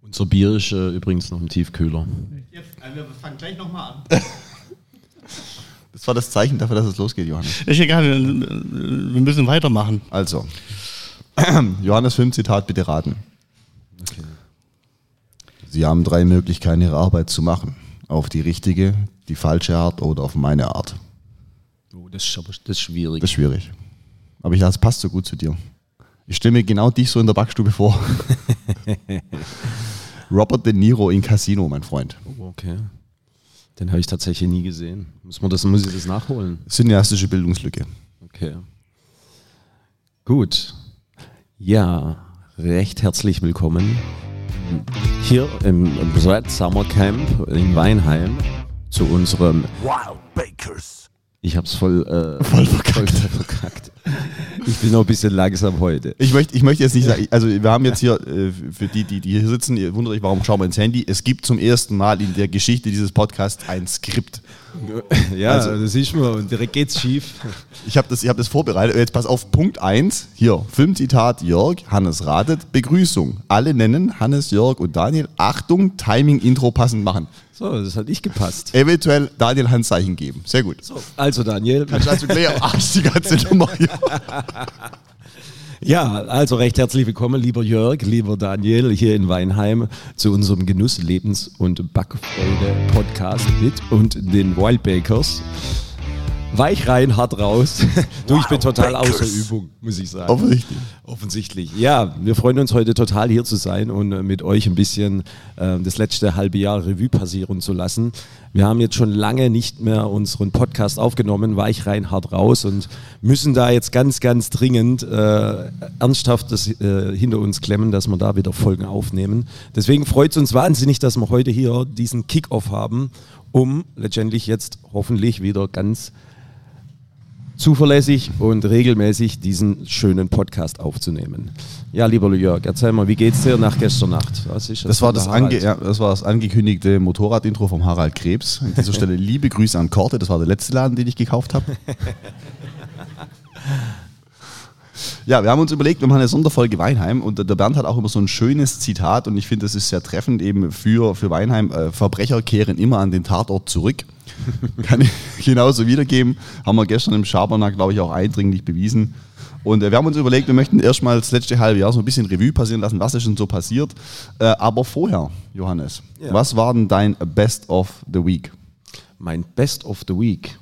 Unser Bier ist übrigens noch im Tiefkühler. Wir fangen gleich nochmal an. Das war das Zeichen dafür, dass es losgeht, Johannes. Ist egal, wir müssen weitermachen. Also, Johannes Filmzitat, bitte raten. Okay. Sie haben 3 Möglichkeiten, Ihre Arbeit zu machen. Auf die richtige, die falsche Art oder auf meine Art. Oh, das ist schwierig. Das ist schwierig. Aber ich dachte, es passt so gut zu dir. Ich stelle mir genau dich so in der Backstube vor. Robert De Niro in Casino, mein Freund. Oh, okay. Den habe ich tatsächlich nie gesehen. Muss ich das nachholen? Cineastische Bildungslücke. Okay. Gut. Ja, recht herzlich willkommen hier im Red Summer Camp in Weinheim zu unserem Wild Bakers. Ich hab's voll verkackt. Ich bin noch ein bisschen langsam heute. Ich möchte jetzt nicht sagen, also wir haben jetzt hier, für die hier sitzen, ihr wundert euch, warum schauen wir ins Handy. Es gibt zum ersten Mal in der Geschichte dieses Podcasts ein Skript. Ja, also, das siehst du und direkt geht's schief. Ich hab das vorbereitet. Jetzt pass auf, Punkt 1, hier, Filmzitat Jörg, Hannes ratet, Begrüßung. Alle nennen Hannes, Jörg und Daniel. Achtung, Timing, Intro passend machen. So, das hat nicht gepasst. Eventuell Daniel Handzeichen geben. Sehr gut. So, also Daniel. Kannst du also gleich am Arsch die ganze Nummer hier. Ja, also recht herzlich willkommen, lieber Jörg, lieber Daniel, hier in Weinheim zu unserem Genuss-, Lebens- und Backfreude-Podcast mit und den Wild Bakers. Weich rein, hart raus. Du, ich bin total außer Übung, muss ich sagen. Offensichtlich. Ja, wir freuen uns heute total hier zu sein und mit euch ein bisschen das letzte halbe Jahr Revue passieren zu lassen. Wir haben jetzt schon lange nicht mehr unseren Podcast aufgenommen, Weich rein, hart raus, und müssen da jetzt ganz, ganz dringend ernsthaft das hinter uns klemmen, dass wir da wieder Folgen aufnehmen. Deswegen freut es uns wahnsinnig, dass wir heute hier diesen Kick-Off haben, um letztendlich jetzt hoffentlich wieder ganz zuverlässig und regelmäßig diesen schönen Podcast aufzunehmen. Ja, lieber Jörg, erzähl mal, wie geht's dir nach gestern Nacht? Das war das angekündigte Motorrad-Intro vom Harald Krebs. An dieser Stelle liebe Grüße an Korte, das war der letzte Laden, den ich gekauft habe. Ja, wir haben uns überlegt, wir machen eine Sonderfolge Weinheim, und der Bernd hat auch immer so ein schönes Zitat, und ich finde, das ist sehr treffend eben für Weinheim. Verbrecher kehren immer an den Tatort zurück. Kann ich genauso wiedergeben. Haben wir gestern im Schabernack, glaube ich, auch eindringlich bewiesen. Und wir haben uns überlegt, wir möchten erstmal das letzte halbe Jahr so ein bisschen Revue passieren lassen, was ist schon so passiert. Aber vorher, Johannes, was war denn dein Best of the Week? Mein Best of the Week?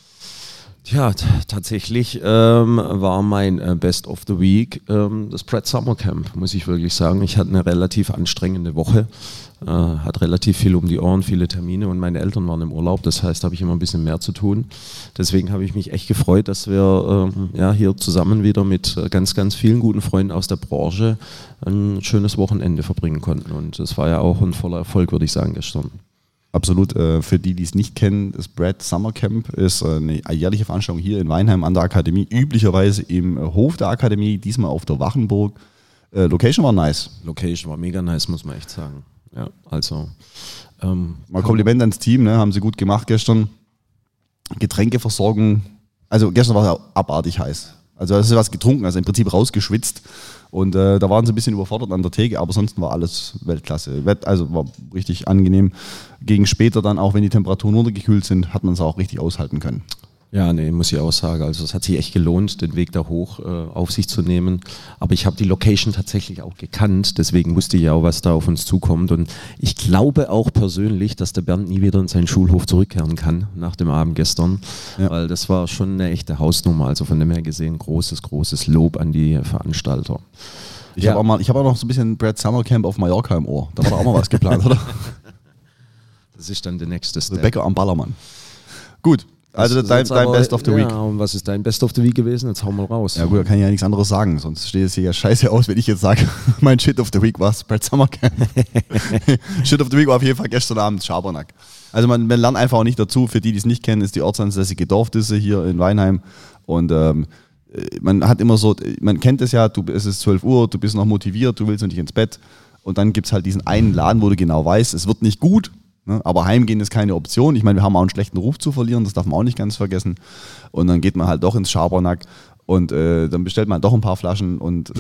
Ja, tatsächlich war mein Best of the Week das Pret Summer Camp, muss ich wirklich sagen. Ich hatte eine relativ anstrengende Woche, hatte relativ viel um die Ohren, viele Termine, und meine Eltern waren im Urlaub, das heißt, habe ich immer ein bisschen mehr zu tun. Deswegen habe ich mich echt gefreut, dass wir hier zusammen wieder mit ganz, ganz vielen guten Freunden aus der Branche ein schönes Wochenende verbringen konnten, und das war ja auch ein voller Erfolg, würde ich sagen, gestern. Absolut. Für die, die es nicht kennen, das Pret Summer Camp ist eine jährliche Veranstaltung hier in Weinheim an der Akademie, üblicherweise im Hof der Akademie, diesmal auf der Wachenburg. Location war nice. Location war mega nice, muss man echt sagen. Ja, also mal Kompliment ans Team, ne? Haben sie gut gemacht gestern. Getränkeversorgung, also gestern war es abartig heiß. Also da hast du was getrunken, also im Prinzip rausgeschwitzt, und da waren sie ein bisschen überfordert an der Theke, aber sonst war alles Weltklasse. Also war richtig angenehm. Gegen später dann, auch wenn die Temperaturen runtergekühlt sind, hat man es auch richtig aushalten können. Ja, nee, muss ich auch sagen. Also es hat sich echt gelohnt, den Weg da hoch auf sich zu nehmen. Aber ich habe die Location tatsächlich auch gekannt, deswegen wusste ich ja auch, was da auf uns zukommt. Und ich glaube auch persönlich, dass der Bernd nie wieder in seinen Schulhof zurückkehren kann nach dem Abend gestern. Ja. Weil das war schon eine echte Hausnummer. Also von dem her gesehen, großes Lob an die Veranstalter. Ich habe auch noch so ein bisschen Pret Summer Camp auf Mallorca im Ohr. Da war doch auch mal was geplant, oder? Das ist dann der nächste Step. Rebecca am Ballermann. Gut. Also dein Best of the Week. Ja, und was ist dein Best of the Week gewesen? Jetzt hau mal raus. Ja gut, da kann ich ja nichts anderes sagen, sonst steht es hier ja scheiße aus, wenn ich jetzt sage, mein Shit of the Week war Pret Summer Camp. Shit of the Week war auf jeden Fall gestern Abend Schabernack. Also man lernt einfach auch nicht dazu. Für die, die es nicht kennen, ist die ortsansässige Dorfdisse hier in Weinheim, und man hat immer so, man kennt es ja, es ist 12 Uhr, du bist noch motiviert, du willst noch nicht ins Bett, und dann gibt es halt diesen einen Laden, wo du genau weißt, es wird nicht gut. Aber heimgehen ist keine Option. Ich meine, wir haben auch einen schlechten Ruf zu verlieren, das darf man auch nicht ganz vergessen. Und dann geht man halt doch ins Schabernack. Und dann bestellt man doch ein paar Flaschen und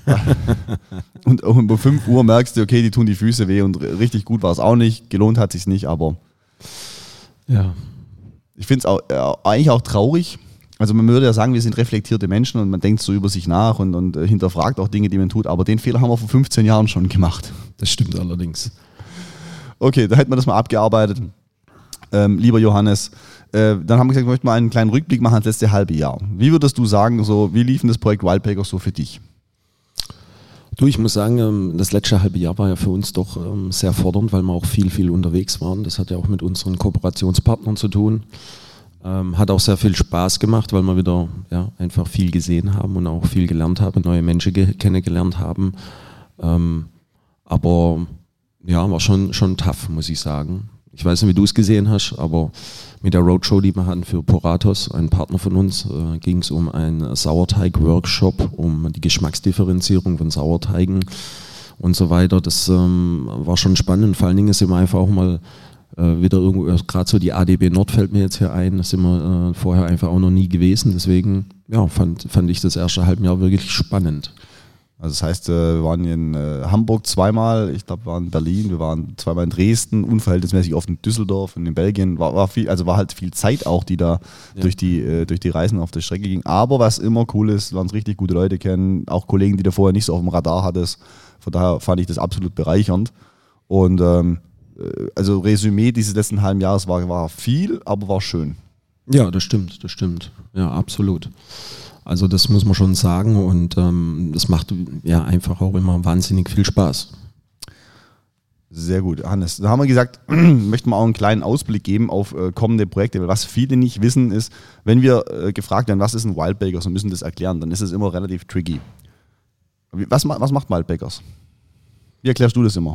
um 5 Uhr merkst du, okay, die tun die Füße weh und richtig gut war es auch nicht. Gelohnt hat sich's nicht, aber Ja. ich finde es eigentlich auch traurig. Also man würde ja sagen, wir sind reflektierte Menschen und man denkt so über sich nach und hinterfragt auch Dinge, die man tut. Aber den Fehler haben wir vor 15 Jahren schon gemacht. Das stimmt allerdings. Okay, da hätten wir das mal abgearbeitet. Lieber Johannes, dann haben wir gesagt, wir möchten mal einen kleinen Rückblick machen ans letzte halbe Jahr. Wie würdest du sagen, so, wie lief denn das Projekt Wildbakers so für dich? Du, ich muss sagen, das letzte halbe Jahr war ja für uns doch sehr fordernd, weil wir auch viel unterwegs waren. Das hat ja auch mit unseren Kooperationspartnern zu tun. Hat auch sehr viel Spaß gemacht, weil wir wieder einfach viel gesehen haben und auch viel gelernt haben, neue Menschen kennengelernt haben. Aber ja, war schon tough, muss ich sagen. Ich weiß nicht, wie du es gesehen hast, aber mit der Roadshow, die wir hatten für Poratos, ein Partner von uns, ging es um einen Sauerteig-Workshop, um die Geschmacksdifferenzierung von Sauerteigen und so weiter. Das war schon spannend. Vor allen Dingen sind wir einfach auch mal wieder irgendwo, gerade so die ADB Nord fällt mir jetzt hier ein, da sind wir vorher einfach auch noch nie gewesen. Deswegen fand ich das erste Halbjahr wirklich spannend. Also das heißt, wir waren in Hamburg zweimal, ich glaube wir waren in Berlin, wir waren zweimal in Dresden, unverhältnismäßig oft in Düsseldorf und in Belgien. War halt viel Zeit auch, die da durch die Reisen auf der Strecke ging. Aber was immer cool ist, wir uns richtig gute Leute kennen, auch Kollegen, die du vorher nicht so auf dem Radar hattest. Von daher fand ich das absolut bereichernd. Und also Resümee dieses letzten halben Jahres war viel, aber war schön. Ja, das stimmt. Ja, absolut. Also das muss man schon sagen und das macht ja einfach auch immer wahnsinnig viel Spaß. Sehr gut, Hannes. Da haben wir gesagt, möchten wir auch einen kleinen Ausblick geben auf kommende Projekte. Weil was viele nicht wissen ist, wenn wir gefragt werden, was ist ein Wildbakers und müssen das erklären, dann ist es immer relativ tricky. Was macht Wildbakers? Wie erklärst du das immer?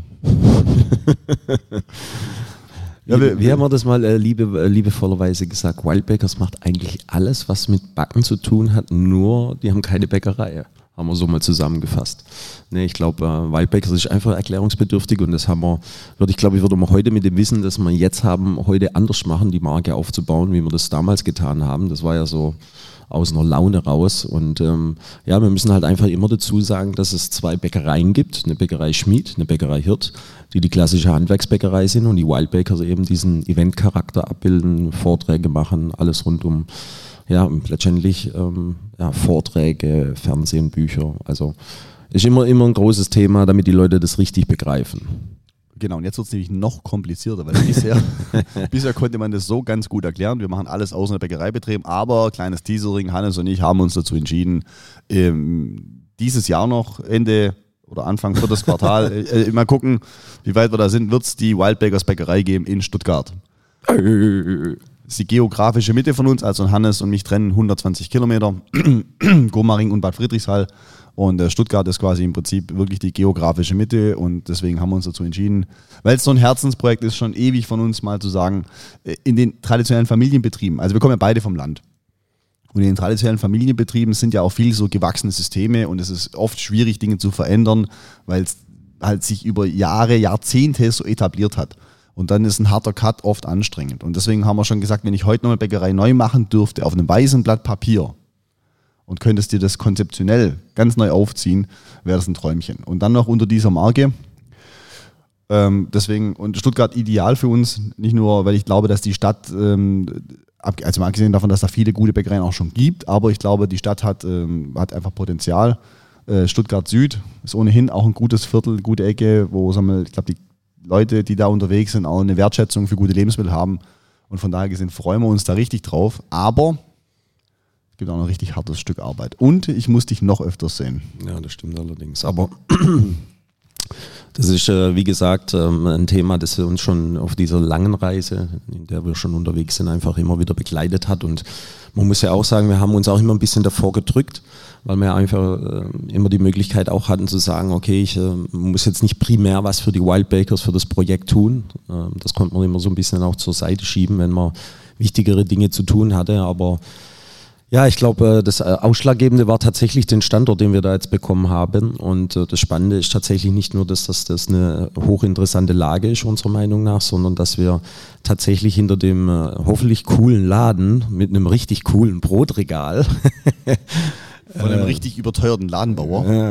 Wie haben wir das mal liebevollerweise gesagt? Wildbakers macht eigentlich alles, was mit Backen zu tun hat, nur die haben keine Bäckerei. Haben wir so mal zusammengefasst. Nee, ich glaube, Wildbakers ist einfach erklärungsbedürftig und das würde man heute mit dem Wissen, das wir jetzt haben, heute anders machen, die Marke aufzubauen, wie wir das damals getan haben. Das war ja so aus einer Laune raus und wir müssen halt einfach immer dazu sagen, dass es 2 Bäckereien gibt, eine Bäckerei Schmied, eine Bäckerei Hirt, die klassische Handwerksbäckerei sind und die Wildbakers eben diesen Eventcharakter abbilden, Vorträge machen, alles rund um letztendlich Vorträge, Fernsehen, Bücher, also ist immer ein großes Thema, damit die Leute das richtig begreifen. Genau, und jetzt wird es nämlich noch komplizierter, weil bisher konnte man das so ganz gut erklären. Wir machen alles außer der Bäckereibetrieb, aber kleines Teasering, Hannes und ich haben uns dazu entschieden, dieses Jahr noch Ende oder Anfang 4. Quartal, mal gucken, wie weit wir da sind, wird es die Wildbakers Bäckerei geben in Stuttgart. Das ist die geografische Mitte von uns, also Hannes und mich trennen 120 Kilometer, Gomaring und Bad Friedrichshall. Und Stuttgart ist quasi im Prinzip wirklich die geografische Mitte und deswegen haben wir uns dazu entschieden, weil es so ein Herzensprojekt ist, schon ewig von uns mal zu sagen, in den traditionellen Familienbetrieben, also wir kommen ja beide vom Land und in den traditionellen Familienbetrieben sind ja auch viel so gewachsene Systeme und es ist oft schwierig, Dinge zu verändern, weil es halt sich über Jahre, Jahrzehnte so etabliert hat. Und dann ist ein harter Cut oft anstrengend. Und deswegen haben wir schon gesagt, wenn ich heute noch eine Bäckerei neu machen dürfte, auf einem weißen Blatt Papier, und könntest dir das konzeptionell ganz neu aufziehen, wäre das ein Träumchen. Und dann noch unter dieser Marke. Deswegen, und Stuttgart ideal für uns, nicht nur, weil ich glaube, dass die Stadt, also mal abgesehen davon, dass da viele gute Bäckereien auch schon gibt, aber ich glaube, die Stadt hat einfach Potenzial. Stuttgart Süd ist ohnehin auch ein gutes Viertel, gute Ecke, wo, ich glaube, die Leute, die da unterwegs sind, auch eine Wertschätzung für gute Lebensmittel haben. Und von daher gesehen freuen wir uns da richtig drauf. Aber es gibt auch noch ein richtig hartes Stück Arbeit. Und ich muss dich noch öfters sehen. Ja, das stimmt allerdings. Aber das ist, wie gesagt, ein Thema, das uns schon auf dieser langen Reise, in der wir schon unterwegs sind, einfach immer wieder begleitet hat. Und man muss ja auch sagen, wir haben uns auch immer ein bisschen davor gedrückt, weil wir einfach immer die Möglichkeit auch hatten zu sagen, okay, ich muss jetzt nicht primär was für die Wildbakers, für das Projekt tun. Das konnte man immer so ein bisschen auch zur Seite schieben, wenn man wichtigere Dinge zu tun hatte. Aber ja, ich glaube, das Ausschlaggebende war tatsächlich den Standort, den wir da jetzt bekommen haben. Und das Spannende ist tatsächlich nicht nur, dass das eine hochinteressante Lage ist, unserer Meinung nach, sondern dass wir tatsächlich hinter dem hoffentlich coolen Laden mit einem richtig coolen Brotregal Von einem richtig überteuerten Ladenbauer.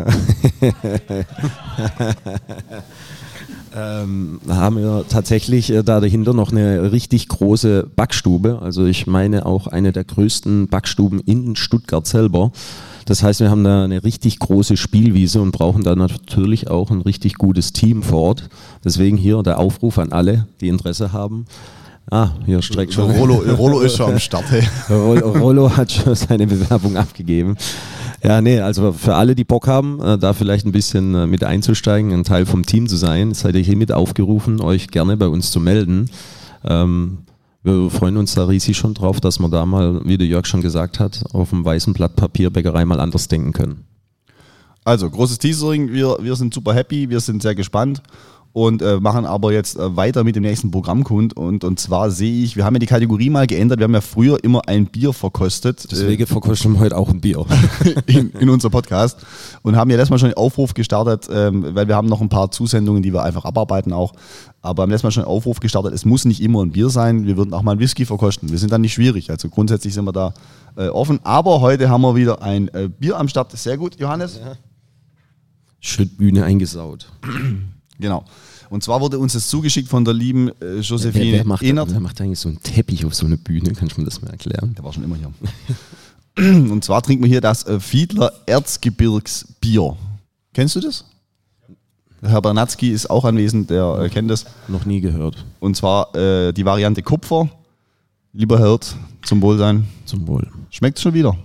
Haben wir tatsächlich da dahinter noch eine richtig große Backstube. Also ich meine auch eine der größten Backstuben in Stuttgart selber. Das heißt, wir haben da eine richtig große Spielwiese und brauchen da natürlich auch ein richtig gutes Team vor Ort. Deswegen hier der Aufruf an alle, die Interesse haben. Hier streckt schon. Rollo ist schon am Start. Hey. Rollo hat schon seine Bewerbung abgegeben. Ja, nee, also für alle, die Bock haben, da vielleicht ein bisschen mit einzusteigen, ein Teil vom Team zu sein, seid ihr hiermit aufgerufen, euch gerne bei uns zu melden. Wir freuen uns da riesig schon drauf, dass wir da mal, wie der Jörg schon gesagt hat, auf dem weißen Blatt Papier Bäckerei mal anders denken können. Also, großes Teasering, wir sind super happy, wir sind sehr gespannt und machen aber jetzt weiter mit dem nächsten Programmpunkt und zwar sehe ich, wir haben ja die Kategorie mal geändert, wir haben ja früher immer ein Bier verkostet. Deswegen verkosten wir heute auch ein Bier. in unserem Podcast und haben ja letztes Mal schon einen Aufruf gestartet, weil wir haben noch ein paar Zusendungen, die wir einfach abarbeiten auch, aber haben letztes Mal schon einen Aufruf gestartet, es muss nicht immer ein Bier sein, wir würden auch mal ein Whisky verkosten, wir sind dann nicht schwierig, also grundsätzlich sind wir da offen, aber heute haben wir wieder ein Bier am Start, sehr gut, Johannes. Ja. Schrittbühne eingesaut. Genau. Und zwar wurde uns das zugeschickt von der lieben Josephine Ehnert. Wer macht eigentlich so einen Teppich auf so eine Bühne? Kannst du mir das mal erklären? Der war schon immer hier. Und zwar trinken wir hier das Fiedler Erzgebirgsbier. Kennst du das? Herr Bernatzky ist auch anwesend, der kennt das. Noch nie gehört. Und zwar die Variante Kupfer. Lieber Hirt, zum Wohlsein. Zum Wohl. Schmeckt es schon wieder?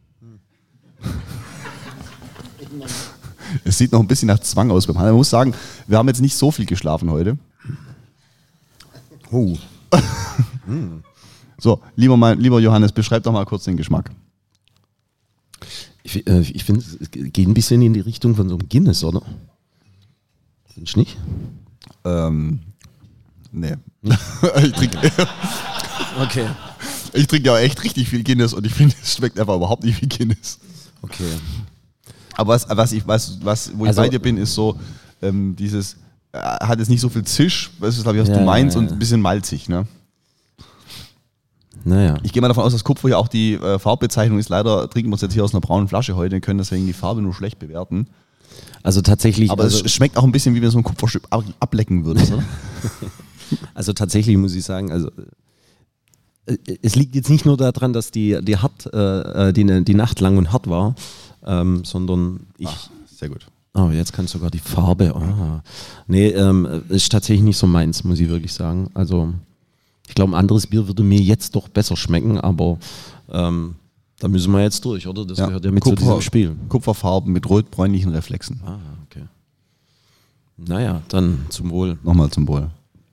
Es sieht noch ein bisschen nach Zwang aus beim Handel. Man muss sagen, wir haben jetzt nicht so viel geschlafen heute. Oh. So, lieber Johannes, beschreib doch mal kurz den Geschmack. Ich finde, es geht ein bisschen in die Richtung von so einem Guinness, oder? Findest du nicht? Nee. Okay. Ich trinke ja echt richtig viel Guinness und ich finde, es schmeckt einfach überhaupt nicht wie Guinness. Okay. Aber wo ich bei dir bin, ist so, dieses, hat jetzt nicht so viel Zisch, weißt du, glaube ich, was du meinst, und ein bisschen malzig, ne? Naja. Ich gehe mal davon aus, dass Kupfer hier auch die Farbbezeichnung ist. Leider trinken wir es jetzt hier aus einer braunen Flasche heute, können deswegen die Farbe nur schlecht bewerten. Also tatsächlich. Aber es schmeckt auch ein bisschen, wie wenn so ein Kupferstück ablecken würdest, oder? Also tatsächlich muss ich sagen, also es liegt jetzt nicht nur daran, dass die Nacht lang und hart war, sondern sehr gut. Oh, jetzt kann sogar die Farbe. Nee, ist tatsächlich nicht so meins, muss ich wirklich sagen. Also ich glaube, ein anderes Bier würde mir jetzt doch besser schmecken, aber da müssen wir jetzt durch, oder? Das gehört ja mit zu diesem Spiel. Kupferfarben mit rot-bräunlichen Reflexen. Okay. Naja, dann zum Wohl. Nochmal zum Wohl.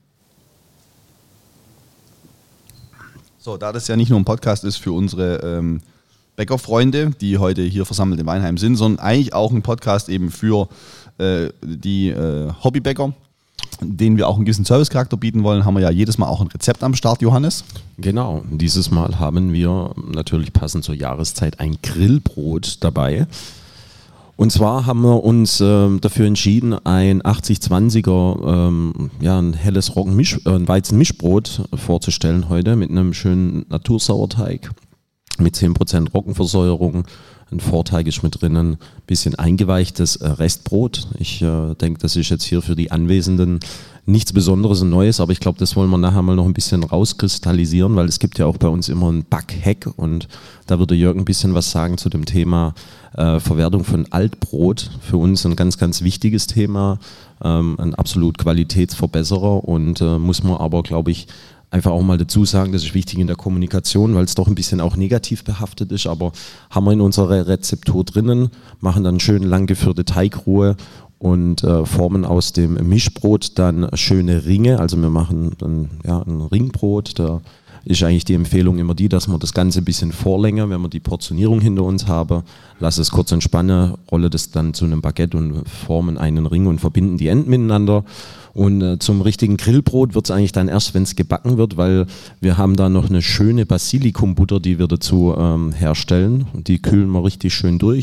So, da das ja nicht nur ein Podcast ist für unsere Bäckerfreunde, die heute hier versammelt in Weinheim sind, sondern eigentlich auch ein Podcast eben für die Hobbybäcker, denen wir auch einen gewissen Servicecharakter bieten wollen, haben wir ja jedes Mal auch ein Rezept am Start, Johannes. Genau, dieses Mal haben wir natürlich passend zur Jahreszeit ein Grillbrot dabei. Und zwar haben wir uns dafür entschieden, ein 80-20er, ein helles ein Weizenmischbrot vorzustellen heute mit einem schönen Natursauerteig mit 10% Roggenversäuerung. Ein Vorteig ist mit drinnen, ein bisschen eingeweichtes Restbrot. Ich denke, das ist jetzt hier für die Anwesenden nichts Besonderes und Neues, aber ich glaube, das wollen wir nachher mal noch ein bisschen rauskristallisieren, weil es gibt ja auch bei uns immer ein Backhack und da würde Jörg ein bisschen was sagen zu dem Thema Verwertung von Altbrot. Für uns ein ganz, ganz wichtiges Thema, ein absolut Qualitätsverbesserer und muss man aber, glaube ich, einfach auch mal dazu sagen, das ist wichtig in der Kommunikation, weil es doch ein bisschen auch negativ behaftet ist, aber haben wir in unserer Rezeptur drinnen, machen dann schön lang geführte Teigruhe und formen aus dem Mischbrot dann schöne Ringe, also wir machen dann ein Ringbrot, da ist eigentlich die Empfehlung immer die, dass wir das Ganze ein bisschen vorlängern, wenn wir die Portionierung hinter uns haben, lasse es kurz entspannen, rolle das dann zu einem Baguette und formen einen Ring und verbinden die Enden miteinander. Und zum richtigen Grillbrot wird es eigentlich dann erst, wenn es gebacken wird, weil wir haben da noch eine schöne Basilikumbutter, die wir dazu herstellen. Und die kühlen wir richtig schön durch,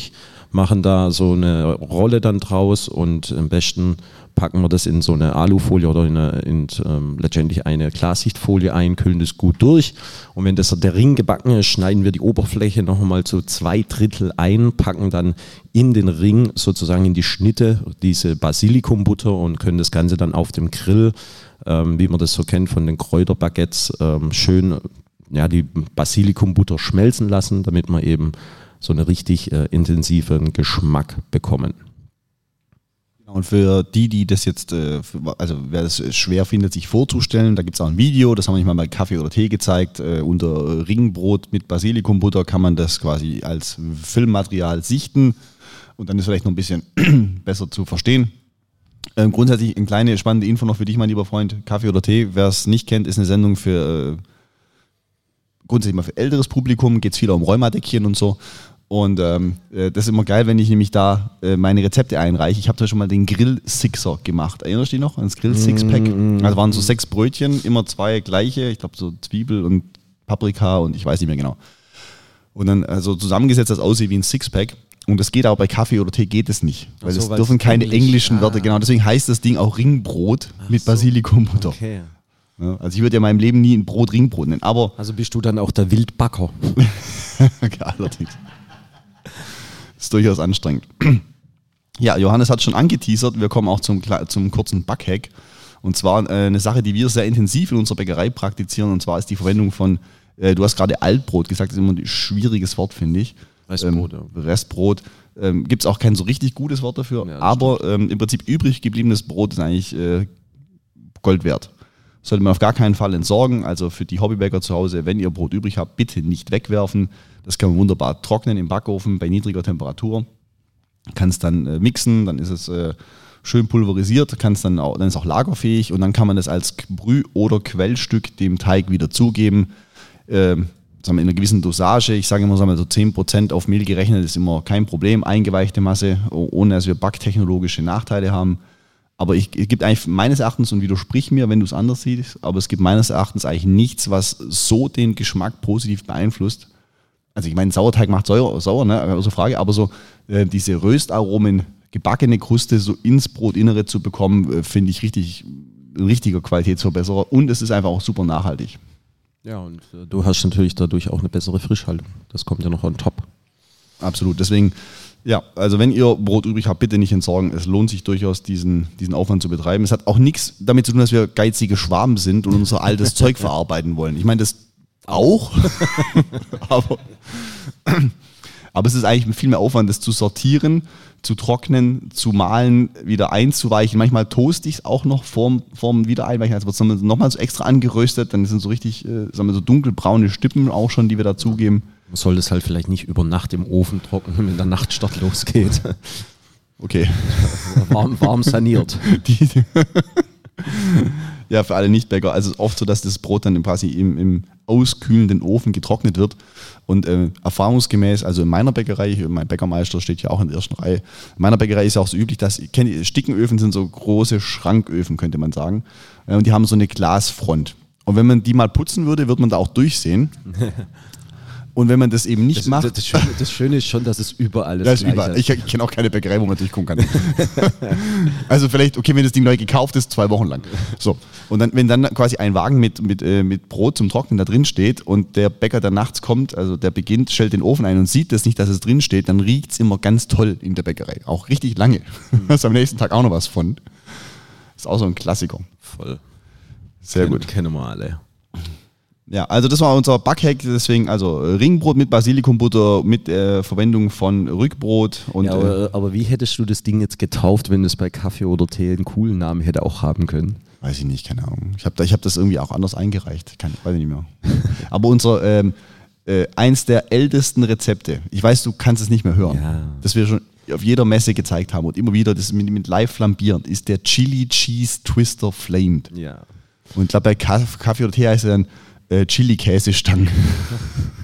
machen da so eine Rolle dann draus und am besten packen wir das in so eine Alufolie oder letztendlich eine Glassichtfolie ein, kühlen das gut durch und wenn der Ring gebacken ist, schneiden wir die Oberfläche noch einmal so 2/3 ein, packen dann in den Ring sozusagen in die Schnitte diese Basilikumbutter und können das Ganze dann auf dem Grill, wie man das so kennt von den Kräuterbaguettes, schön die Basilikumbutter schmelzen lassen, damit wir eben so einen richtig intensiven Geschmack bekommen. Und für die das jetzt, also wer es schwer findet, sich vorzustellen, da gibt es auch ein Video, das haben wir mal bei Kaffee oder Tee gezeigt, unter Ringbrot mit Basilikumbutter kann man das quasi als Filmmaterial sichten und dann ist vielleicht noch ein bisschen besser zu verstehen. Grundsätzlich eine kleine spannende Info noch für dich, mein lieber Freund, Kaffee oder Tee, wer es nicht kennt, ist eine Sendung für grundsätzlich mal für älteres Publikum, geht es viel um Rheumadeckchen und so. Und das ist immer geil, wenn ich nämlich da meine Rezepte einreiche. Ich habe da schon mal den Grill-Sixer gemacht. Erinnerst du dich noch? Das Grill-Six-Pack. Also waren so 6 Brötchen, immer 2 gleiche. Ich glaube so Zwiebel und Paprika und ich weiß nicht mehr genau. Und dann also zusammengesetzt, das aussieht wie ein Sixpack. Und das geht aber bei Kaffee oder Tee geht es nicht. Weil es dürfen keine englischen Wörter, genau. Deswegen heißt das Ding auch Ringbrot mit Basilikumbutter. Okay. Ja, also ich würde ja in meinem Leben nie ein Brot Ringbrot nennen. Aber also bist du dann auch der Wildbacker? Okay, allerdings. Das ist durchaus anstrengend. Ja, Johannes hat schon angeteasert, wir kommen auch zum kurzen Backhack. Und zwar eine Sache, die wir sehr intensiv in unserer Bäckerei praktizieren, und zwar ist die Verwendung von, du hast gerade Altbrot gesagt, das ist immer ein schwieriges Wort, finde ich. Restbrot. Restbrot. Gibt es auch kein so richtig gutes Wort dafür, ja, aber im Prinzip übrig gebliebenes Brot ist eigentlich Gold wert. Sollte man auf gar keinen Fall entsorgen. Also für die Hobbybäcker zu Hause, wenn ihr Brot übrig habt, bitte nicht wegwerfen. Das kann man wunderbar trocknen im Backofen bei niedriger Temperatur. Kann es dann mixen, dann ist es schön pulverisiert, dann ist auch lagerfähig und dann kann man das als Brüh- oder Quellstück dem Teig wieder zugeben. In einer gewissen Dosage, ich sage immer so 10% auf Mehl gerechnet, ist immer kein Problem. Eingeweichte Masse, ohne dass wir backtechnologische Nachteile haben. Aber es gibt eigentlich meines Erachtens, und widersprich mir, wenn du es anders siehst, aber es gibt meines Erachtens eigentlich nichts, was so den Geschmack positiv beeinflusst. Also ich meine, Sauerteig macht sauer, ne, außer Frage, aber so diese Röstaromen, gebackene Kruste so ins Brotinnere zu bekommen, finde ich ein richtiger Qualitätsverbesserer und es ist einfach auch super nachhaltig. Ja, und du hast natürlich dadurch auch eine bessere Frischhaltung. Das kommt ja noch on top. Absolut, deswegen... Ja, also wenn ihr Brot übrig habt, bitte nicht entsorgen. Es lohnt sich durchaus, diesen Aufwand zu betreiben. Es hat auch nichts damit zu tun, dass wir geizige Schwaben sind und unser altes Zeug verarbeiten wollen. Ich meine, das auch, aber es ist eigentlich viel mehr Aufwand, das zu sortieren, zu trocknen, zu mahlen, wieder einzuweichen. Manchmal toast ich es auch noch vorm Wiedereinweichen, also wird es nochmal so extra angeröstet, dann sind so richtig so dunkelbraune Stippen auch schon, die wir dazugeben. Man soll das halt vielleicht nicht über Nacht im Ofen trocknen, wenn der Nachtstart losgeht. Okay. Warm saniert. Ja, für alle Nichtbäcker. Also es ist oft so, dass das Brot dann quasi im auskühlenden Ofen getrocknet wird. Und erfahrungsgemäß, also in meiner Bäckerei, mein Bäckermeister steht ja auch in der ersten Reihe, in meiner Bäckerei ist ja auch so üblich, dass Stickenöfen sind so große Schranköfen, könnte man sagen. Und die haben so eine Glasfront. Und wenn man die mal putzen würde, wird man da auch durchsehen. Und wenn man das eben nicht macht... Das Schöne ist schon, dass es überall ist. Ich kenne auch keine Bäckerei, wo man durchgucken kann. Also vielleicht, okay, wenn das Ding neu gekauft ist, 2 Wochen lang. So. Und dann, wenn dann quasi ein Wagen mit Brot zum Trocknen da drin steht und der Bäcker, der nachts kommt, also der beginnt, stellt den Ofen ein und sieht das nicht, dass es drin steht, dann riecht es immer ganz toll in der Bäckerei. Auch richtig lange. Da ist am nächsten Tag auch noch was von. Ist auch so ein Klassiker. Voll. Sehr gut. Kennen wir alle. Ja, also das war unser Backhack, deswegen also Ringbrot mit Basilikumbutter, mit Verwendung von Rückbrot. Und, ja, aber wie hättest du das Ding jetzt getauft, wenn es bei Kaffee oder Tee einen coolen Namen hätte auch haben können? Weiß ich nicht, keine Ahnung. Ich hab das irgendwie auch anders eingereicht, weiß ich nicht mehr. Aber unser eins der ältesten Rezepte, ich weiß, du kannst es nicht mehr hören, das wir schon auf jeder Messe gezeigt haben und immer wieder das mit live flambieren, ist der Chili Cheese Twister Flamed. Ja. Und ich glaube bei Kaffee oder Tee heißt er dann Chili-Käsestangen.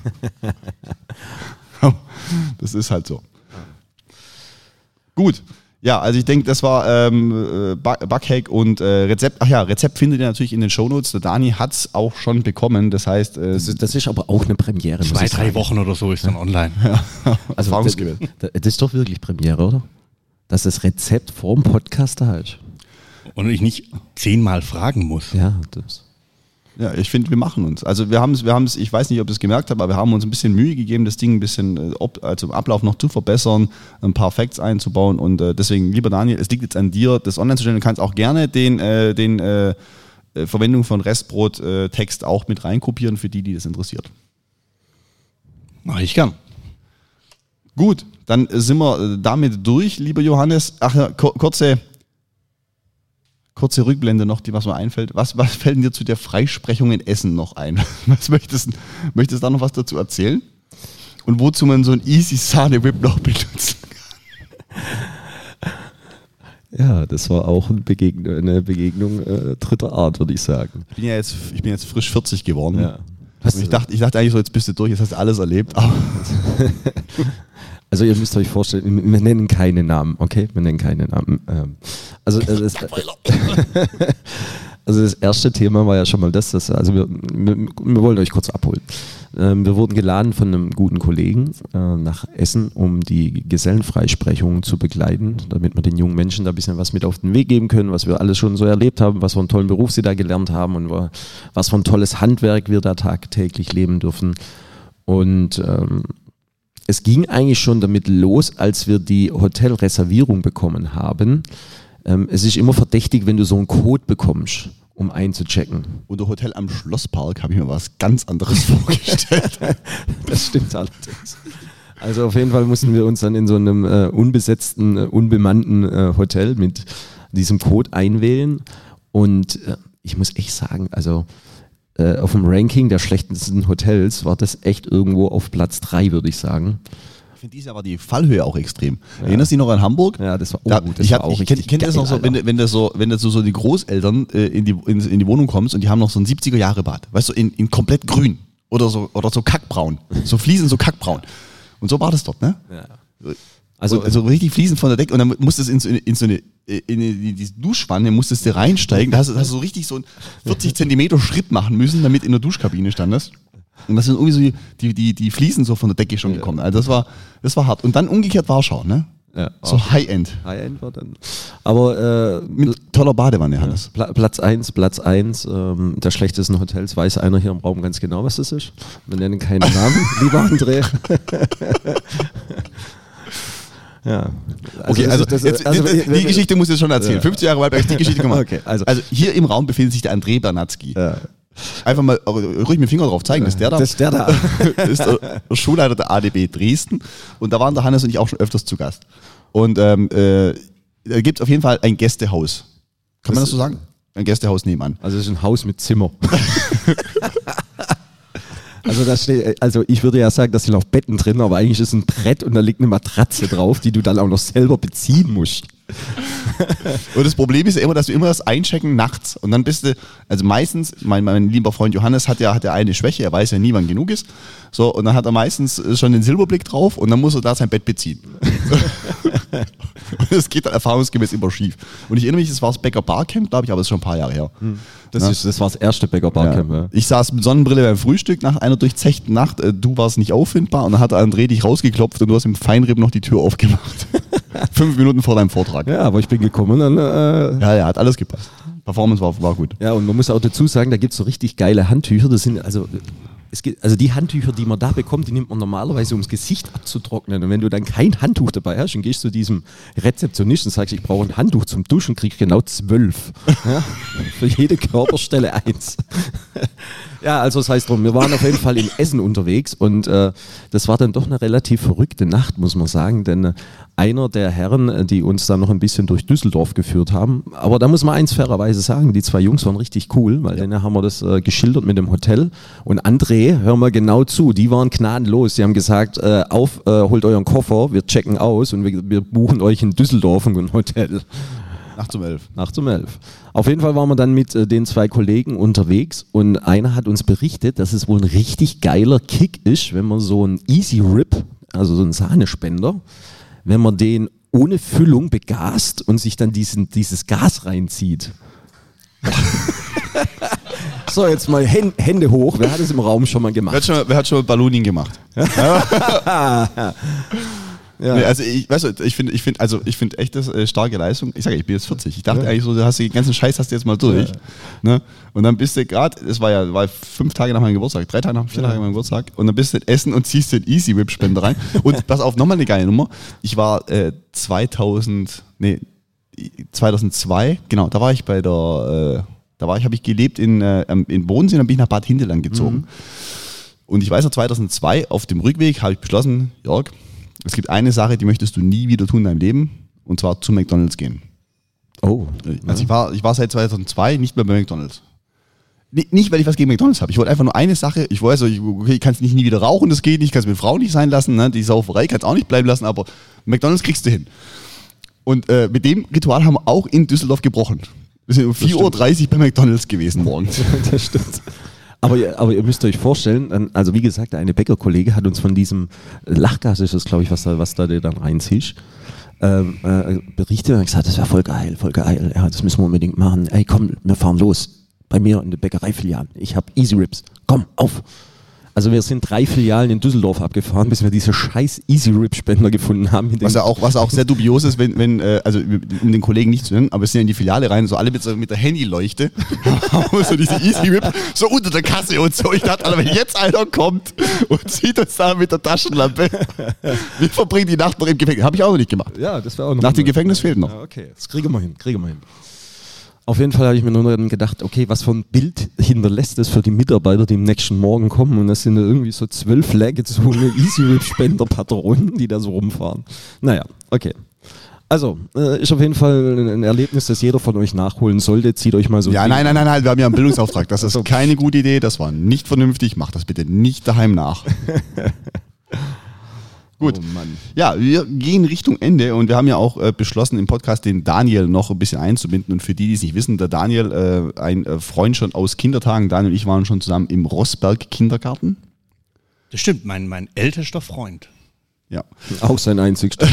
Das ist halt so. Gut, Ja, also ich denke, das war Bughack und Rezept. Ach ja, Rezept findet ihr natürlich in den Shownotes. Der Dani hat es auch schon bekommen. Das heißt, Das ist aber auch eine Premiere. muss 2, ich 3 sagen. Wochen oder so ist dann online. Also erfahrungsgemäß. das ist doch wirklich Premiere, oder? Dass das Rezept vorm Podcast da ist. Und ich nicht 10-mal fragen muss. Ja, das. Ja, ich finde, wir machen uns. Also wir haben es, ich weiß nicht, ob ihr es gemerkt habt, aber wir haben uns ein bisschen Mühe gegeben, das Ding ein bisschen, also im Ablauf noch zu verbessern, ein paar Facts einzubauen und deswegen, lieber Daniel, es liegt jetzt an dir, das online zu stellen. Du kannst auch gerne den Verwendung von Restbrot-Text auch mit reinkopieren für die das interessiert. Mache ich gern. Gut, dann sind wir damit durch, lieber Johannes. Ach ja, kurze Rückblende noch, die was mir einfällt. Was fällt dir zu der Freisprechung in Essen noch ein? Möchtest du da noch was dazu erzählen? Und wozu man so ein Easy Sahne Whip noch benutzen kann? Ja, das war auch eine Begegnung dritter Art, würde ich sagen. Ich bin jetzt frisch 40 geworden. Ja. Und ich dachte eigentlich so, jetzt bist du durch, jetzt hast du alles erlebt. Aber Also ihr müsst euch vorstellen, wir nennen keine Namen, okay? Wir nennen keine Namen. Also das erste Thema war ja schon mal wir wollen euch kurz abholen. Wir wurden geladen von einem guten Kollegen nach Essen, um die Gesellenfreisprechung zu begleiten, damit wir den jungen Menschen da ein bisschen was mit auf den Weg geben können, was wir alles schon so erlebt haben, was für einen tollen Beruf sie da gelernt haben und was für ein tolles Handwerk wir da tagtäglich leben dürfen. Und es ging eigentlich schon damit los, als wir die Hotelreservierung bekommen haben. Es ist immer verdächtig, wenn du so einen Code bekommst, um einzuchecken. unter Hotel am Schlosspark habe ich mir was ganz anderes vorgestellt. Das stimmt allerdings. Also auf jeden Fall mussten wir uns dann in so einem unbesetzten, unbemannten Hotel mit diesem Code einwählen. Und ich muss echt sagen, also auf dem Ranking der schlechtesten Hotels war das echt irgendwo auf Platz 3, würde ich sagen. Ich finde, dieses Jahr war die Fallhöhe auch extrem. Erinnerst du dich noch an Hamburg? Ja, das war kennt das noch so, wenn du so die Großeltern in die Wohnung kommst und die haben noch so ein 70er-Jahre-Bad. Weißt du, in komplett grün oder so kackbraun. So Fliesen, so kackbraun. Und so war das dort, ne? Ja. Also richtig Fliesen von der Decke und dann musstest du in die Duschwanne musstest du reinsteigen. Da hast du so richtig so einen 40 Zentimeter Schritt machen müssen, damit in der Duschkabine standest. Und das sind irgendwie so die Fliesen so von der Decke schon gekommen. Also das war hart. Und dann umgekehrt Warschau, ne? Ja, so High-End. High-End war dann. Aber mit toller Badewanne, Hannes. Platz 1 der schlechtesten Hotels. Weiß einer hier im Raum ganz genau, was das ist? Wir nennen keinen Namen, lieber André. Ja. Also, die Geschichte muss ich schon erzählen. Ja. 50 Jahre Waldberg, die Geschichte gemacht. Okay, also hier im Raum befindet sich der André Bernatzky. Ja. Einfach mal ruhig mit dem Finger drauf zeigen, das ist der da. Das ist der da. Das ist der Schulleiter der ADB Dresden. Und da waren der Hannes und ich auch schon öfters zu Gast. Und da gibt es auf jeden Fall ein Gästehaus. Kann man das so sagen? Ein Gästehaus nebenan. Also es ist ein Haus mit Zimmer. Also ich würde ja sagen, da sind auch Betten drin, aber eigentlich ist ein Brett und da liegt eine Matratze drauf, die du dann auch noch selber beziehen musst. Und das Problem ist ja immer, dass wir immer das einchecken nachts und dann bist du, also meistens, mein lieber Freund Johannes hat ja eine Schwäche, er weiß ja nie, wann genug ist. So, und dann hat er meistens schon den Silberblick drauf und dann muss er da sein Bett beziehen. Und das geht dann erfahrungsgemäß immer schief. Und ich erinnere mich, das war das Bäcker Barcamp, glaube ich, aber das ist schon ein paar Jahre her. Das war das erste Bäcker Barcamp. Ja. Ich saß mit Sonnenbrille beim Frühstück nach einer durchzechten Nacht, du warst nicht auffindbar und dann hat der André dich rausgeklopft und du hast im Feinripp noch die Tür aufgemacht. 5 Minuten vor deinem Vortrag. Ja, aber ich bin gekommen und dann... Ja, hat alles gepasst. Performance war gut. Ja, und man muss auch dazu sagen, da gibt es so richtig geile Handtücher. Das sind also die Handtücher, die man da bekommt, die nimmt man normalerweise, um das Gesicht abzutrocknen. Und wenn du dann kein Handtuch dabei hast und gehst zu diesem Rezeptionisten und sagst, ich brauche ein Handtuch zum Duschen, kriegst genau 12. Ja? Für jede Körperstelle 1. Ja, also das heißt drum, wir waren auf jeden Fall in Essen unterwegs und das war dann doch eine relativ verrückte Nacht, muss man sagen, denn einer der Herren, die uns dann noch ein bisschen durch Düsseldorf geführt haben, aber da muss man eins fairerweise sagen, die 2 Jungs waren richtig cool, weil dann haben wir das geschildert mit dem Hotel und André, hör mal genau zu, die waren gnadenlos, die haben gesagt, holt euren Koffer, wir checken aus und wir buchen euch in Düsseldorf ein Hotel. Nachts um 11. Auf jeden Fall waren wir dann mit den 2 Kollegen unterwegs und einer hat uns berichtet, dass es wohl ein richtig geiler Kick ist, wenn man so einen Easy Rip, also so einen Sahnespender, wenn man den ohne Füllung begast und sich dann dieses Gas reinzieht. So, jetzt mal Hände hoch. Wer hat es im Raum schon mal gemacht? Wer hat schon Ballooning gemacht? Ja. Nee, also ich finde echt das starke Leistung. Ich sage, ich bin jetzt 40. Ich dachte eigentlich so, du hast den ganzen Scheiß hast du jetzt mal durch. Ne? Und dann bist du gerade, es war 5 Tage nach meinem Geburtstag, 3 Tage nach 4 Tage nach meinem Geburtstag, und dann bist du essen und ziehst den Easy Whip Spender rein. Und pass auf, nochmal eine geile Nummer. Ich war 2002, genau, da war ich habe ich gelebt in Bodensee, dann bin ich nach Bad Hindelang gezogen. Und ich weiß noch, 2002 auf dem Rückweg habe ich beschlossen, Jörg, es gibt eine Sache, die möchtest du nie wieder tun in deinem Leben, und zwar zu McDonald's gehen. Oh. Also ich war seit 2002 nicht mehr bei McDonald's. Nicht, weil ich was gegen McDonald's habe. Ich wollte einfach nur eine Sache. Ich weiß, okay, ich kann es nicht nie wieder rauchen, das geht nicht, kann es mit Frauen nicht sein lassen, ne? Die Sauferei kann es auch nicht bleiben lassen, aber McDonald's kriegst du hin. Und mit dem Ritual haben wir auch in Düsseldorf gebrochen. Wir sind um 4.30 Uhr bei McDonald's gewesen morgens. Das stimmt. Aber ihr müsst euch vorstellen, also wie gesagt, eine Bäckerkollege hat uns von diesem Lachgas, ist das glaube ich, was da dann reinziehst, berichtet und gesagt, das wäre voll geil, ja, das müssen wir unbedingt machen. Ey, komm, wir fahren los, bei mir in der Bäckereifiliale, ich habe Easy Rips, komm, auf. Also wir sind 3 Filialen in Düsseldorf abgefahren, bis wir diese scheiß Easy Rip Spender gefunden haben. Was auch sehr dubios ist, wenn also um den Kollegen nicht zu nennen, aber wir sind ja in die Filiale rein, so alle mit der Handyleuchte, haben so diese Easy Rip so unter der Kasse und so. Ich dachte, Alter, wenn jetzt einer kommt und sieht uns da mit der Taschenlampe, wir verbringen die Nacht noch im Gefängnis. Habe ich auch noch nicht gemacht. Ja, das wäre auch noch. Nach dem Gefängnis fehlt noch. Ja, okay, das kriegen wir hin. Auf jeden Fall habe ich mir nur dann gedacht, okay, was für ein Bild hinterlässt es für die Mitarbeiter, die am nächsten Morgen kommen, und das sind irgendwie so 12 leergezogene Easy-Whip-Spender-Patronen, die da so rumfahren. Naja, okay. Also, ist auf jeden Fall ein Erlebnis, das jeder von euch nachholen sollte. Zieht euch mal so... Ja, nein, wir haben ja einen Bildungsauftrag. Das ist keine gute Idee, das war nicht vernünftig. Macht das bitte nicht daheim nach. Gut, oh Mann. Ja, wir gehen Richtung Ende, und wir haben ja auch beschlossen, im Podcast den Daniel noch ein bisschen einzubinden. Und für die es nicht wissen, der Daniel, ein Freund schon aus Kindertagen, Daniel und ich waren schon zusammen im Rossberg Kindergarten. Das stimmt, mein ältester Freund. Ja. Auch sein einzigster.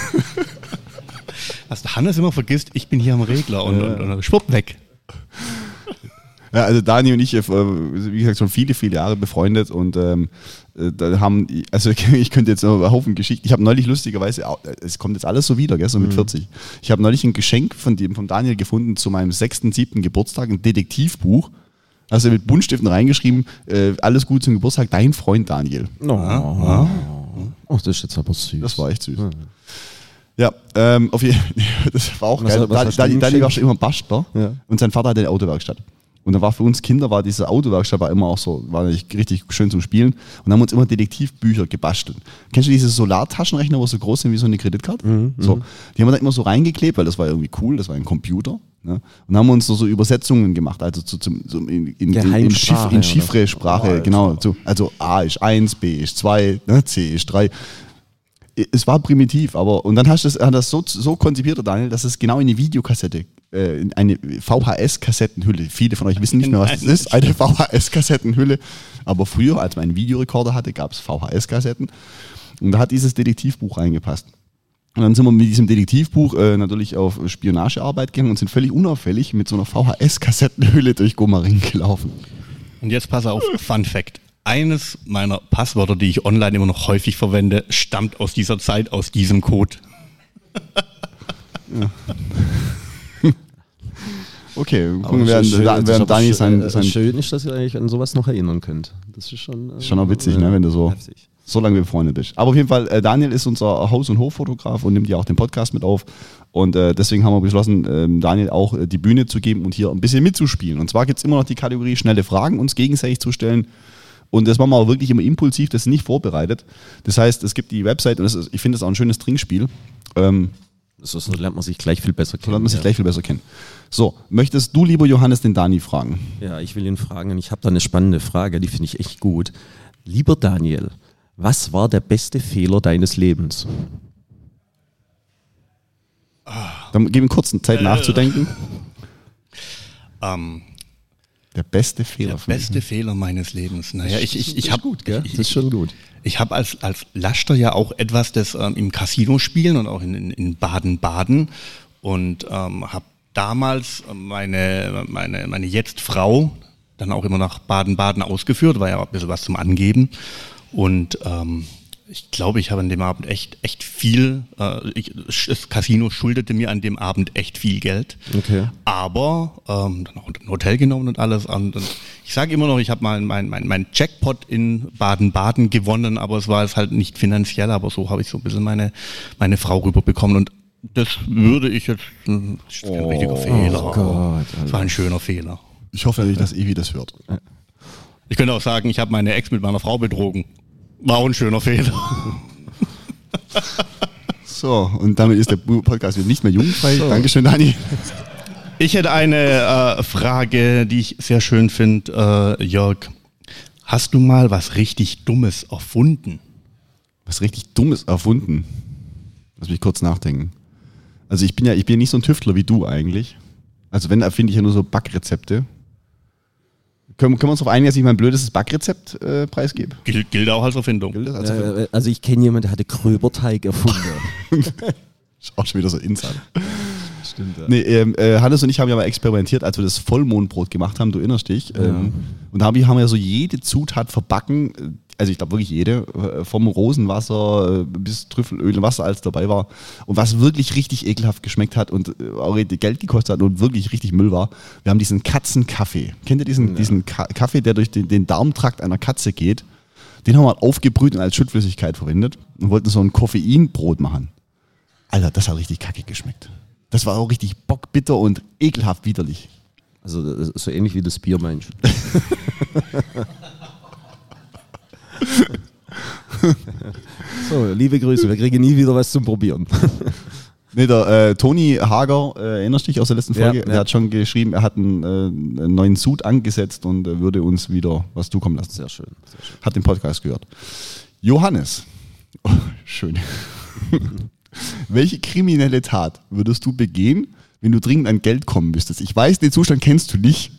Was der Hannes immer vergisst, ich bin hier am Regler und schwupp weg. Ja, also Dani und ich, wie gesagt, schon viele, viele Jahre befreundet, und da haben, also ich könnte jetzt noch einen Haufen Geschichten, ich habe neulich lustigerweise, es kommt jetzt alles so wieder, gell, so mit 40. Ich habe neulich ein Geschenk vom Daniel gefunden zu meinem 6., 7. Geburtstag, ein Detektivbuch. Also mit Buntstiften reingeschrieben, alles gut zum Geburtstag, dein Freund Daniel. Oh, das ist jetzt aber süß. Das war echt süß. Ja, auf jeden Fall, das war auch geil. Was Daniel war schon immer Bastler, Ja. und sein Vater hatte eine Autowerkstatt. Und da war für uns Kinder, diese Autowerkstatt war immer auch so, war richtig schön zum Spielen. Und haben uns immer Detektivbücher gebastelt. Kennst du diese Solartaschenrechner, wo so groß sind wie so eine Kreditkarte? So. Die haben wir da immer so reingeklebt, weil das war irgendwie cool, das war ein Computer. Ne? Und haben uns so Übersetzungen gemacht, also in Chiffre-Sprache, genau. Also A ist 1, B ist 2, ne, C ist 3. Es war primitiv, aber, und dann hat das so konzipiert, Daniel, dass es genau in die Videokassette, in eine VHS-Kassettenhülle, viele von euch wissen nicht mehr, was das ist, eine VHS-Kassettenhülle, aber früher, als man einen Videorekorder hatte, gab es VHS-Kassetten, und da hat dieses Detektivbuch reingepasst. Und dann sind wir mit diesem Detektivbuch natürlich auf Spionagearbeit gegangen und sind völlig unauffällig mit so einer VHS-Kassettenhülle durch Gomaring gelaufen. Und jetzt pass auf, Fun Fact. Eines meiner Passwörter, die ich online immer noch häufig verwende, stammt aus dieser Zeit, aus diesem Code. Ja. Okay, wir gucken, während Dani sein... Schön ist, dass ihr euch an sowas noch erinnern könnt. Das ist schon auch witzig, ne, wenn du so lange befreundet bist. Aber auf jeden Fall, Daniel ist unser Haus- und Hoffotograf und nimmt ja auch den Podcast mit auf. Und deswegen haben wir beschlossen, Daniel auch die Bühne zu geben und hier ein bisschen mitzuspielen. Und zwar gibt es immer noch die Kategorie schnelle Fragen, uns gegenseitig zu stellen. Und das machen wir auch wirklich immer impulsiv, das ist nicht vorbereitet. Das heißt, es gibt die Website, und ich finde das auch ein schönes Trinkspiel. So lernt man sich gleich viel besser kennen. So, möchtest du, lieber Johannes, den Dani fragen? Ja, ich will ihn fragen, und ich habe da eine spannende Frage, die finde ich echt gut. Lieber Daniel, was war der beste Fehler deines Lebens? Dann gib ihm kurz Zeit nachzudenken. Der beste Fehler. Der beste Fehler meines Lebens. Naja, ich habe gut, gell? Das ist schon gut. Ich habe als Laster ja auch etwas, das im Casino spielen und auch in Baden-Baden und habe damals meine jetzt Frau dann auch immer nach Baden-Baden ausgeführt, war ja auch ein bisschen was zum Angeben und ich glaube, ich habe an dem Abend echt viel, das Casino schuldete mir an dem Abend echt viel Geld, Okay. aber dann auch ein Hotel genommen und alles. Und ich sage immer noch, ich habe mal mein Jackpot in Baden-Baden gewonnen, aber es war es halt nicht finanziell, aber so habe ich so ein bisschen meine Frau rüberbekommen und das würde ich jetzt, das ist ein richtiger Fehler. Oh Gott, das war ein schöner Fehler. Ich hoffe natürlich, dass Evi das hört. Ich könnte auch sagen, ich habe meine Ex mit meiner Frau betrogen. War auch ein schöner Fehler. So, und damit ist der Podcast wieder nicht mehr jugendfrei. So. Dankeschön, Dani. Ich hätte eine Frage, die ich sehr schön finde, Jörg. Hast du mal was richtig Dummes erfunden? Was richtig Dummes erfunden? Lass mich kurz nachdenken. Also ich bin ja nicht so ein Tüftler wie du eigentlich. Also wenn, erfinde ich ja nur so Backrezepte. Können wir uns darauf einigen, dass ich mein blödestes Backrezept preisgebe? Gilt auch als Erfindung. Gilt das als Erfindung? Also ich kenne jemanden, der hatte Kröberteig erfunden. Ist auch schon wieder so Insider. Stimmt, ja. Nee, Hannes und ich haben ja mal experimentiert, als wir das Vollmondbrot gemacht haben, du erinnerst dich. Ja. Und da haben wir ja so jede Zutat verbacken, also ich glaube wirklich jede, vom Rosenwasser bis Trüffelöl und was da alles dabei war. Und was wirklich richtig ekelhaft geschmeckt hat und auch Geld gekostet hat und wirklich richtig Müll war, wir haben diesen Katzenkaffee. Kennt ihr diesen Kaffee, der durch den Darmtrakt einer Katze geht? Den haben wir aufgebrüht und als Schüttflüssigkeit verwendet und wollten so ein Koffeinbrot machen. Alter, das hat richtig kacke geschmeckt. Das war auch richtig bockbitter und ekelhaft widerlich. Also so ähnlich wie das Bier, meinst du? So, liebe Grüße, wir kriegen nie wieder was zum Probieren. Nee, der Toni Hager, erinnerst du dich aus der letzten Folge? Ja. Er hat schon geschrieben, er hat einen neuen Suit angesetzt und würde uns wieder was zukommen lassen. Sehr schön, sehr schön. Hat den Podcast gehört. Johannes, oh, schön. Welche kriminelle Tat würdest du begehen, wenn du dringend an Geld kommen müsstest? Ich weiß, den Zustand kennst du nicht.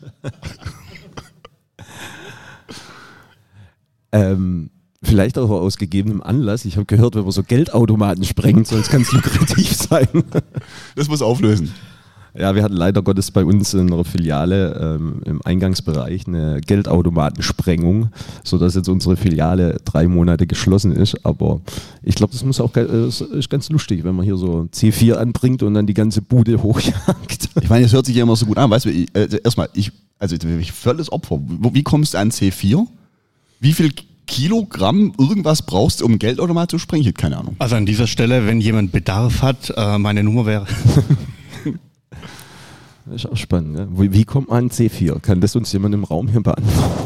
Vielleicht auch aus gegebenem Anlass. Ich habe gehört, wenn man so Geldautomaten sprengt, soll es ganz lukrativ sein. Das muss auflösen. Ja, wir hatten leider Gottes bei uns in einer Filiale im Eingangsbereich eine Geldautomatensprengung, sodass jetzt unsere Filiale 3 Monate geschlossen ist. Aber ich glaube, das ist ganz lustig, wenn man hier so C4 anbringt und dann die ganze Bude hochjagt. Ich meine, es hört sich ja immer so gut an. Weißt du, erstmal, ich volles Opfer. Wie kommst du an C4? Wie viel Kilogramm irgendwas brauchst du, um einen Geldautomat zu sprengen? Ich hätte keine Ahnung. Also an dieser Stelle, wenn jemand Bedarf hat, meine Nummer wäre... Das ist auch spannend. Ne? Wie kommt man an C4? Kann das uns jemand im Raum hier beantworten?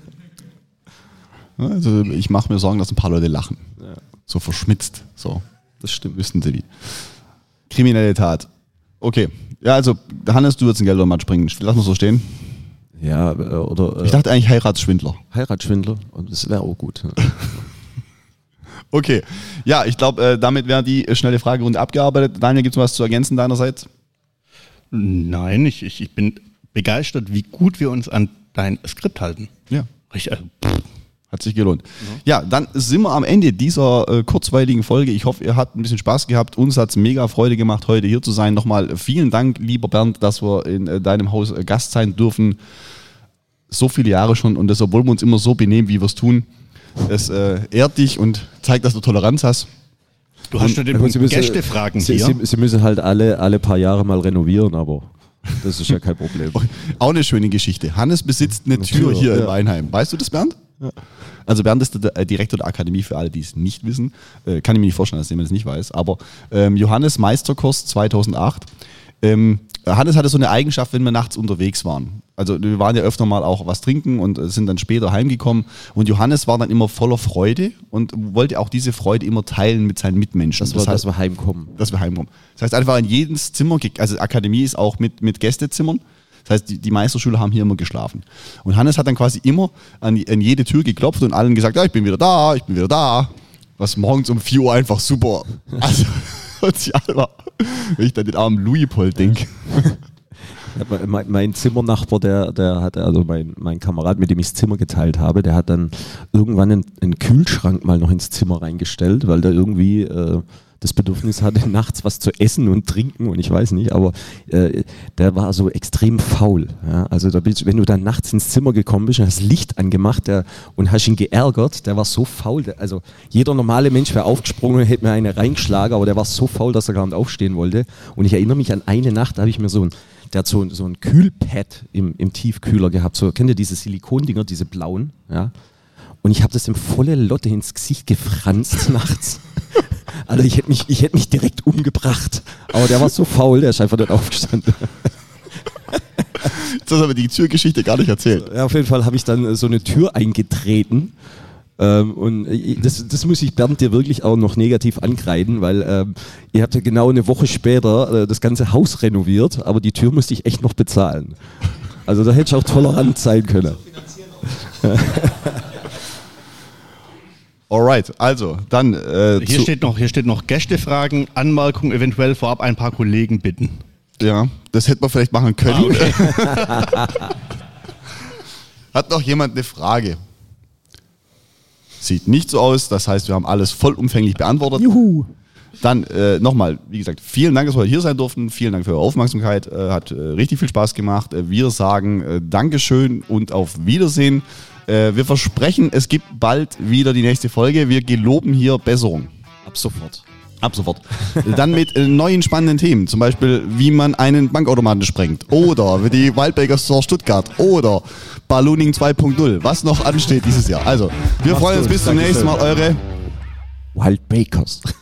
Also ich mache mir Sorgen, dass ein paar Leute lachen. Ja. So verschmitzt. So, Das stimmt. wüssten sie wie. Kriminelle Tat. Okay. Ja, also Hannes, du würdest einen Geldautomat sprengen. Lass mal so stehen. Ja, oder Ich dachte eigentlich Heiratsschwindler. Heiratsschwindler. Und das wäre auch gut. Ja. Okay. Ja, ich glaube, damit wäre die schnelle Fragerunde abgearbeitet. Daniel, gibt es was zu ergänzen deinerseits? Nein, ich bin begeistert, wie gut wir uns an dein Skript halten. Ja. Richtig, Hat sich gelohnt. Ja, dann sind wir am Ende dieser kurzweiligen Folge. Ich hoffe, ihr habt ein bisschen Spaß gehabt. Uns hat es mega Freude gemacht, heute hier zu sein. Nochmal vielen Dank, lieber Bernd, dass wir in deinem Haus Gast sein dürfen. So viele Jahre schon und deshalb wollen wir uns immer so benehmen, wie wir es tun. Es ehrt dich und zeigt, dass du Toleranz hast. Du hast schon den Punkt Gästefragen hier. Sie müssen halt alle paar Jahre mal renovieren, aber das ist ja kein Problem. Auch eine schöne Geschichte. Hannes besitzt eine Tür hier in Weinheim. Weißt du das, Bernd? Ja. Also Bernd ist der Direktor der Akademie, für alle, die es nicht wissen. Kann ich mir nicht vorstellen, dass jemand das nicht weiß. Aber Johannes Meisterkurs 2008. Hannes hatte so eine Eigenschaft, wenn wir nachts unterwegs waren. Also wir waren ja öfter mal auch was trinken und sind dann später heimgekommen. Und Johannes war dann immer voller Freude und wollte auch diese Freude immer teilen mit seinen Mitmenschen. Das heißt, dass wir heimkommen. Das heißt einfach in jedes Zimmer, also Akademie ist auch mit Gästezimmern. Das heißt, die Meisterschüler haben hier immer geschlafen. Und Hannes hat dann quasi immer an jede Tür geklopft und allen gesagt, ja, ich bin wieder da. Was morgens um 4 Uhr einfach super sozial war. Wenn ich dann den armen Louis-Paul denke. Mein Zimmernachbar, der hat, also mein Kamerad, mit dem ich das Zimmer geteilt habe, der hat dann irgendwann einen Kühlschrank mal noch ins Zimmer reingestellt, weil der irgendwie das Bedürfnis hatte, nachts was zu essen und trinken und ich weiß nicht, aber der war so extrem faul. Ja? Also wenn du dann nachts ins Zimmer gekommen bist und hast Licht angemacht und hast ihn geärgert, der war so faul. Also jeder normale Mensch wäre aufgesprungen und hätte mir eine reingeschlagen, aber der war so faul, dass er gar nicht aufstehen wollte. Und ich erinnere mich an eine Nacht, da habe ich mir der hat so ein Kühlpad im Tiefkühler gehabt. So, kennt ihr diese Silikondinger, diese blauen? Ja? Und ich habe das im volle Lotte ins Gesicht gefranst nachts. Also ich hätte mich direkt umgebracht. Aber der war so faul, der ist einfach nicht aufgestanden. Jetzt hast du aber die Türgeschichte gar nicht erzählt. Ja, auf jeden Fall habe ich dann so eine Tür eingetreten. Und das muss ich Bernd dir wirklich auch noch negativ ankreiden, weil ihr habt ja genau eine Woche später das ganze Haus renoviert, aber die Tür musste ich echt noch bezahlen. Also da hätte ich auch tolerant sein können. Alright, also dann hier steht noch Gästefragen, Anmerkungen, eventuell vorab ein paar Kollegen bitten. Ja, das hätte man vielleicht machen können. Okay. Hat noch jemand eine Frage? Sieht nicht so aus, das heißt, wir haben alles vollumfänglich beantwortet. Juhu! Dann nochmal, wie gesagt, vielen Dank, dass wir hier sein durften. Vielen Dank für eure Aufmerksamkeit. Hat richtig viel Spaß gemacht. Wir sagen Dankeschön und auf Wiedersehen. Wir versprechen, es gibt bald wieder die nächste Folge. Wir geloben hier Besserung. Ab sofort. Ab sofort. Dann mit neuen spannenden Themen. Zum Beispiel, wie man einen Bankautomaten sprengt. Oder die Wildbaker Store Stuttgart. Oder Ballooning 2.0. Was noch ansteht dieses Jahr. Also, wir freuen uns bis zum nächsten Mal. Eure Wildbakers.